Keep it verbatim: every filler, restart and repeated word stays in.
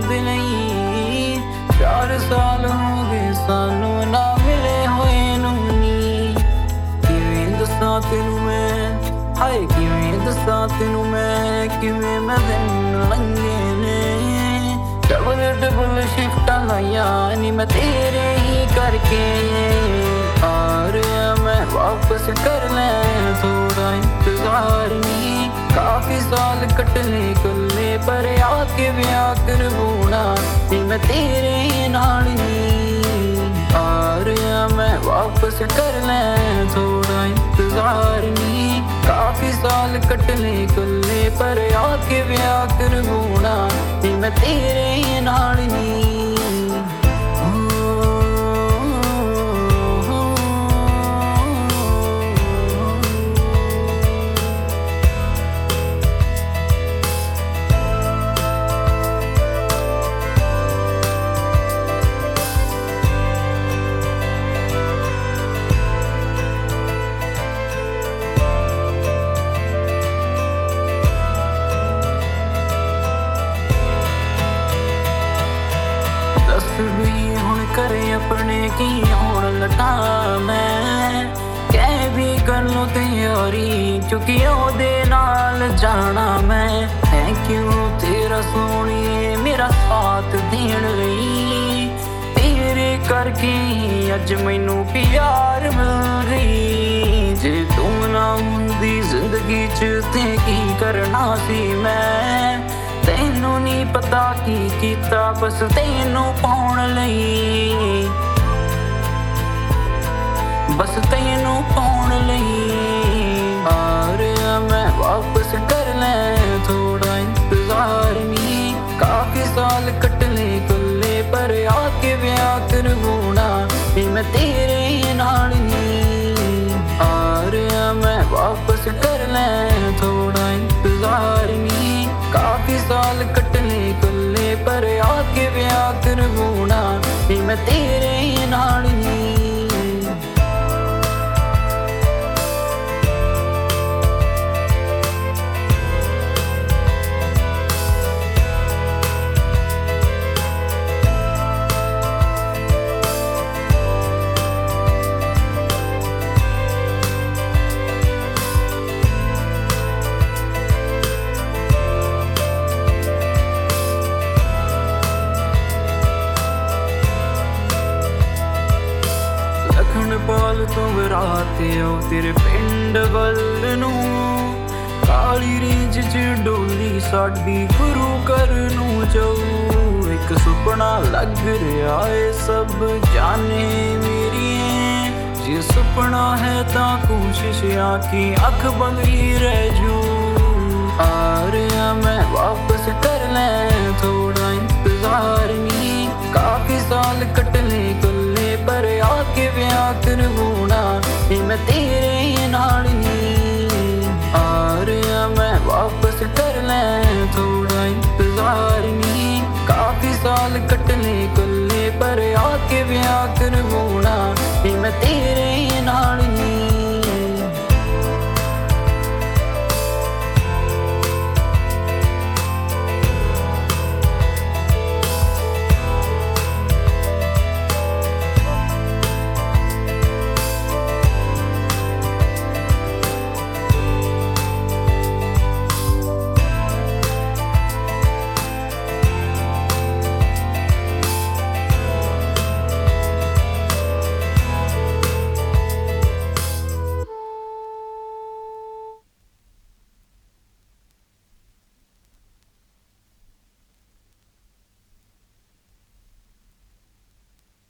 ਦੇ ਲਈ। ਚਾਰ ਸਾਲ ਹੋ ਗਏ ਸਾਨੂੰ ਨਾ ਮਿਲੇ ਹੋਏ ਨੂੰ ਨੀ। ਕਿਵੇਂ ਦੱਸਾਂ ਤੈਨੂੰ ਮੈਂ, ਹਾਏ ਕਿਵੇਂ ਦੱਸਾਂ ਤੈਨੂੰ ਮੈਂ, ਕਿਵੇਂ ਮੈਂ ਦਿਨ ਲੰਘੇ ਨੇ। ਡਬਲ ਡਬਲ ਸ਼ਿਫਟਾਂ ਲਾਈਆਂ ਨੀ ਮੈਂ ਤੇਰੇ ਹੀ ਕਰਕੇ। ਆ ਰਿਹਾ ਮੈਂ ਵਾਪਸ ਕਰ ਲੈ ਥੋੜਾ ਇੰਤਜ਼ਾਰ ਨੀ। ਕਾਫੀ ਸਾਲ ਕੱਟ ਲਏ ਇਕੱਲੇ ਪਰ ਆ ਕੇ ਵਿਆਹ ਕਰਵਾਉਣਾ ਨੀ ਮੈਂ ਤੇਰੇ ਨਾਲ ਨੀ। ਆ ਰਿਹਾ ਮੈਂ ਵਾਪਸ ਕਰ ਲੈ ਥੋੜਾ ਇੰਤਜ਼ਾਰ ਨੀ। ਕਾਫੀ ਸਾਲ ਕੱਟ ਲਏ ਇਕੱਲੇ ਪਰ ਆ ਕੇ ਵਿਆਹ ਕਰਵਾਉਣਾ ਨੀ ਮੈਂ ਤੇਰੇ ਨਾਲ ਨੀ। ਦੱਸ ਵੀ ਹੁਣ ਘਰੇ ਆਪਣੇ ਕੀ ਹੁਣ ਲਟਾਂ ਮੈਂ। ਕਹਿ ਵੀ ਕਰ ਲੋ ਤਿਆਰੀ ਕਿਉਂਕਿ ਉਹਦੇ ਨਾਲ ਜਾਣਾ ਮੈਂ। ਥੈਂਕ ਯੂ ਤੇਰਾ ਸੋਹਣੀਏ ਮੇਰਾ ਸਾਥ ਦੇਣ ਲਈ। ਤੇਰੇ ਕਰਕੇ ਹੀ ਅੱਜ ਮੈਨੂੰ ਪਿਆਰ ਮਿਲ ਗਈ। ਜੇ ਤੂੰ ਨਾ ਹੁੰਦੀ ਜ਼ਿੰਦਗੀ 'ਚ ਤੇ ਕੀ ਕਰਨਾ ਸੀ ਮੈਂ। ਤੈਨੂੰ ਨੀ ਪਤਾ ਕੀ ਕੀਤਾ ਬਸ ਤੈਨੂੰ ਪਾਉਣ ਲਈ, ਬਸ ਤੈਨੂੰ ਪਾਉਣ ਲਈ। ਆ ਰਿਹਾ ਮੈਂ ਵਾਪਸ ਕਰ ਲੈ ਥੋੜਾ ਇੰਤਜ਼ਾਰ ਨੀ। ਕਾਫੀ ਸਾਲ ਕੱਟ ਲਏ ਇਕੱਲੇ ਪਰ ਆ ਕੇ ਵਿਆਹ ਕਰਵਾਉਣਾ ਨੀ ਮੈਂ ਤੇਰੇ ਨਾਲ ਨੀ। ਆ ਰਿਹਾ ਮੈਂ ਵਾਪਸ ਕਰ ਲੈ ਥੋੜਾ ਇੰਤਜ਼ਾਰ ਨੀ। ਕਾਫੀ ਸਾਲ ਕੱਟ ਲਏ ਇਕੱਲੇ ਪਰ ਆ ਕੇ ਵਿਆਹ ਕਰਵਾਉਣਾ ਨੀ ਮੈਂ ਤੇਰੇ ਨਾਲ ਨੀ। ਪਾਲ ਤੋਂ ਬਰਾਤ ਆਓ ਤੇਰੇ ਪਿੰਡ ਵੱਲ ਨੂੰ। ਕਾਲੀ ਰੇਂਜ 'ਚ ਡੋਲੀ ਸਾਡੀ ਗੁਰੂ ਘਰ ਨੂੰ ਜਾਊ। ਇੱਕ ਸੁਪਨਾ ਲੱਗ ਰਿਹਾ ਏ ਸਭ ਜਾਣੇ ਮੇਰੀਏ। ਜੇ ਸੁਪਨਾ ਹੈ ਤਾਂ ਕੋਸ਼ਿਸ਼ਾਂ ਕੀ ਅੱਖ ਬੰਦ ਹੀ ਰਹਿ ਜੂ। ਆ ਰਿਹਾ ਮੈਂ ਵਾਪਸ ਕਰ ਲੈ ਥੋੜਾ ਇੰਤਜ਼ਾਰ ਨੀ। ਕਾਫੀ ਸਾਲ ਕੱਟ ਲਏ ਇਕੱਲੇ ਪਰ ਆ ਕੇ ਵਿਆਹ ਕਰਵਾਉਣਾ ਨੀ ਮੈਂ ਤੇਰੇ ਨਾਲ ਨੀ। ਆ ਰਿਹਾ ਮੈਂ ਵਾਪਸ ਕਰ ਲੈ ਥੋੜਾ ਇੰਤਜ਼ਾਰ ਨੀ। ਕਾਫੀ ਸਾਲ ਕੱਟ ਲਏ ਇਕੱਲੇ ਪਰ ਆ ਕੇ ਵਿਆਹ ਕਰਵਾਉਣਾ ਨੀ ਮੈਂ ਤੇਰੇ ਨਾਲ ਨੀ।